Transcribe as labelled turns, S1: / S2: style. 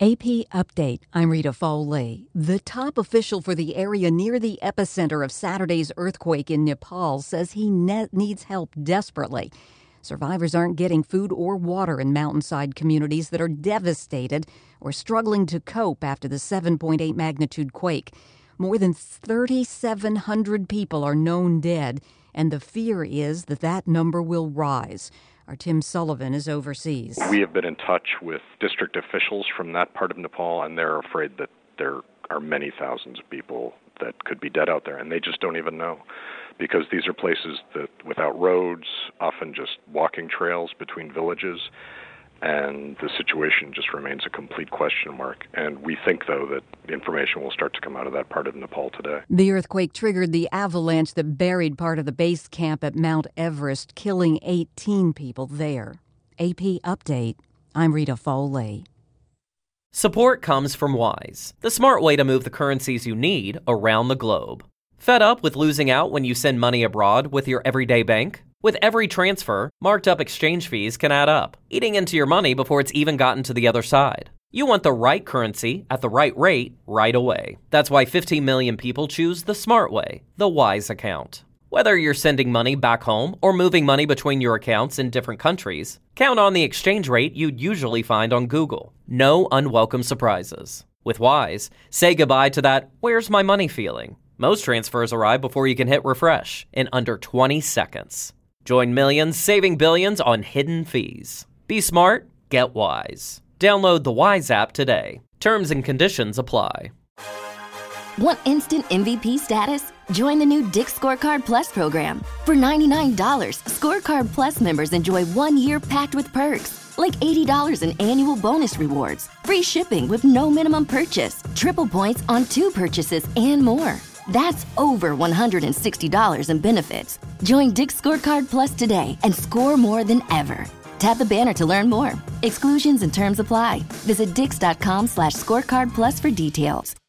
S1: AP Update. I'm Rita Foley. The top official for the area near the epicenter of Saturday's earthquake in Nepal says he needs help desperately. Survivors aren't getting food or water in mountainside communities that are devastated or struggling to cope after the 7.8 magnitude quake. More than 3,700 people are known dead, and the fear is that number will rise. Our Tim Sullivan is overseas.
S2: We have been in touch with district officials from that part of Nepal, and they're afraid that there are many thousands of people that could be dead out there, and they just don't even know, because these are places that without roads, often just walking trails between villages, and the situation just remains a complete question mark. And we think, though, that information will start to come out of that part of Nepal today.
S1: The earthquake triggered the avalanche that buried part of the base camp at Mount Everest, killing 18 people there. AP Update. I'm Rita Foley.
S3: Support comes from Wise, the smart way to move the currencies you need around the globe. Fed up with losing out when you send money abroad with your everyday bank? With every transfer, marked up exchange fees can add up, eating into your money before it's even gotten to the other side. You want the right currency at the right rate right away. That's why 15 million people choose the smart way, the Wise account. Whether you're sending money back home or moving money between your accounts in different countries, count on the exchange rate you'd usually find on Google. No unwelcome surprises. With Wise, say goodbye to that "where's my money" feeling. Most transfers arrive before you can hit refresh in under 20 seconds. Join millions saving billions on hidden fees. Be smart, get Wise. Download the Wise app today. Terms and conditions apply.
S4: Want instant MVP status? Join the new Dick's Scorecard Plus program. For $99, Scorecard Plus members enjoy 1 year packed with perks, like $80 in annual bonus rewards, free shipping with no minimum purchase, triple points on 2 purchases, and more. That's over $160 in benefits. Join Dick's Scorecard Plus today and score more than ever. Tap the banner to learn more. Exclusions and terms apply. Visit dix.com/scorecardplus for details.